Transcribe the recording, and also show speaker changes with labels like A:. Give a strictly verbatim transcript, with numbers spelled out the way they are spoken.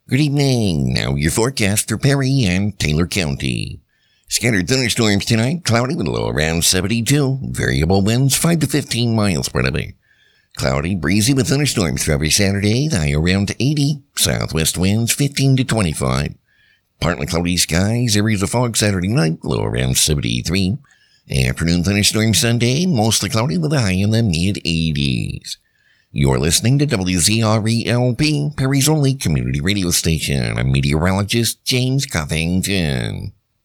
A: Good evening. Now your forecast for Perry and Taylor County. Scattered thunderstorms tonight, cloudy with a low around seventy-two. Variable winds five to fifteen miles per hour. Cloudy, breezy with thunderstorms for every Saturday, the high around eighty. Southwest winds fifteen to twenty-five. Partly cloudy skies, areas of fog Saturday night, low around seventy-three. Afternoon thunderstorm Sunday, mostly cloudy with a high in the mid-eighties. You're listening to W Z R E L P, Perry's only community radio station. I'm meteorologist James Covington.